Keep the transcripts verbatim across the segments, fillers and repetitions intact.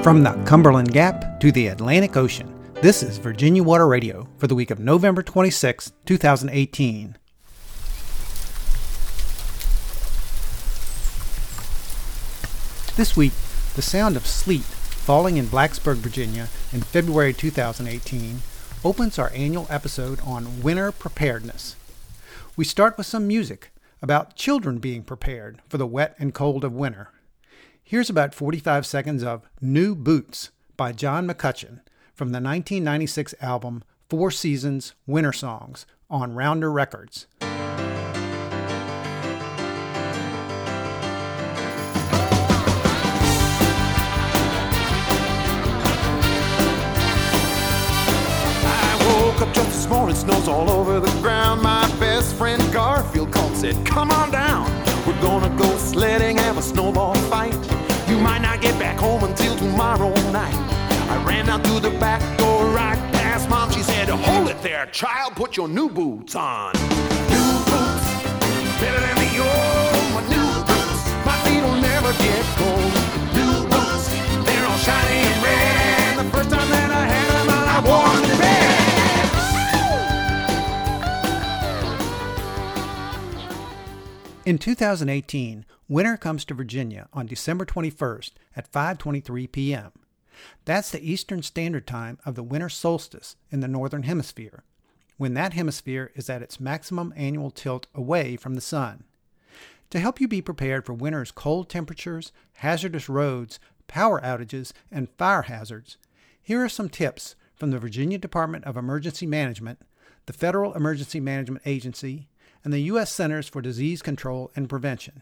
From the Cumberland Gap to the Atlantic Ocean, this is Virginia Water Radio for the week of November twenty-sixth, two thousand eighteen. This week, the sound of sleet falling in Blacksburg, Virginia in February two thousand eighteen opens our annual episode on winter preparedness. We start with some music about children being prepared for the wet and cold of winter. Here's about forty-five seconds of New Boots by John McCutcheon from the nineteen ninety-six album Four Seasons Winter Songs on Rounder Records. I woke up just this morning, snow's all over the ground. My best friend Garfield called, said, come on down. We're gonna go sledding, have a snowball fight. You might not get back home until tomorrow night. I ran out through the back door right past Mom. She said, hold it there, child, put your new boots on. New boots, better than the old. My new boots, my feet will never get cold. New boots, they're all shiny and red. The first time that I had them, I wore them to bed. In two thousand eighteen, winter comes to Virginia on December twenty-first at five twenty-three p.m. That's the Eastern Standard Time of the winter solstice in the Northern Hemisphere, when that hemisphere is at its maximum annual tilt away from the sun. To help you be prepared for winter's cold temperatures, hazardous roads, power outages, and fire hazards, here are some tips from the Virginia Department of Emergency Management, the Federal Emergency Management Agency, and the U S Centers for Disease Control and Prevention.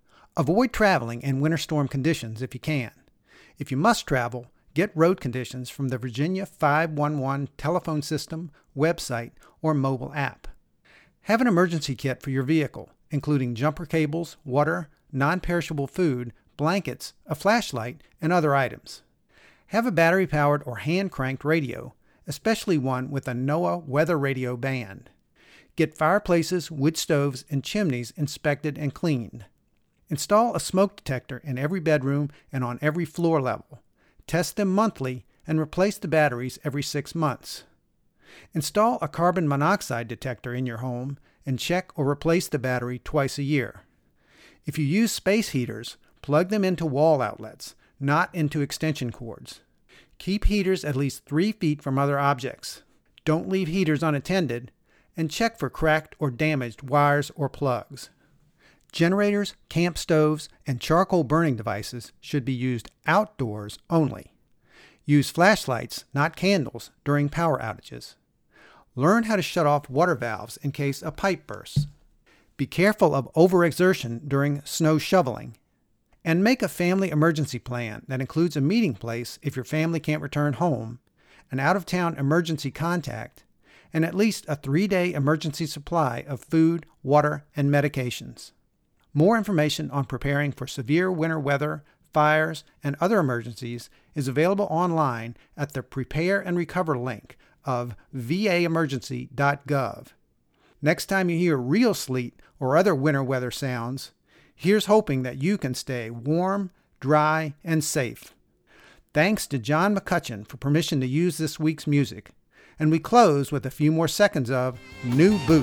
Avoid traveling in winter storm conditions if you can. If you must travel, get road conditions from the Virginia five one one telephone system, website, or mobile app. Have an emergency kit for your vehicle, including jumper cables, water, non-perishable food, blankets, a flashlight, and other items. Have a battery-powered or hand-cranked radio, especially one with a NOAA weather radio band. Get fireplaces, wood stoves, and chimneys inspected and cleaned. Install a smoke detector in every bedroom and on every floor level. Test them monthly and replace the batteries every six months. Install a carbon monoxide detector in your home and check or replace the battery twice a year. If you use space heaters, plug them into wall outlets, not into extension cords. Keep heaters at least three feet from other objects. Don't leave heaters unattended, and check for cracked or damaged wires or plugs. Generators, camp stoves, and charcoal burning devices should be used outdoors only. Use flashlights, not candles, during power outages. Learn how to shut off water valves in case a pipe bursts. Be careful of overexertion during snow shoveling. And make a family emergency plan that includes a meeting place if your family can't return home, an out-of-town emergency contact, and at least a three-day emergency supply of food, water, and medications. More information on preparing for severe winter weather, fires, and other emergencies is available online at the Prepare and Recover link of v a emergency dot gov. Next time you hear real sleet or other winter weather sounds, here's hoping that you can stay warm, dry, and safe. Thanks to John McCutcheon for permission to use this week's music. And we close with a few more seconds of New Boots.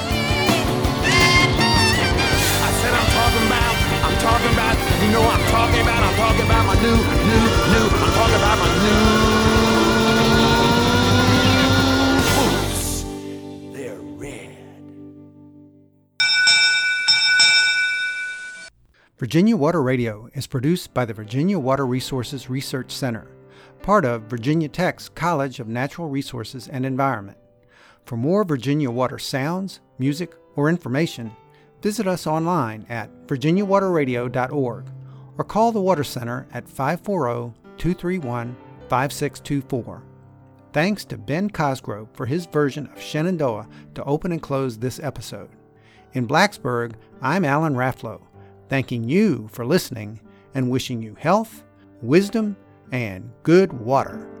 I said I'm talking about, I'm talking about, you know I'm talking about, I'm talking about my new, new, new, I'm talking about my new boots. They're red. Virginia Water Radio is produced by the Virginia Water Resources Research Center, part of Virginia Tech's College of Natural Resources and Environment. For more Virginia Water sounds, music, or information, visit us online at virginia water radio dot org or call the Water Center at five four zero, two three one, five six two four. Thanks to Ben Cosgrove for his version of Shenandoah to open and close this episode. In Blacksburg, I'm Alan Rafflow, thanking you for listening and wishing you health, wisdom, and good water.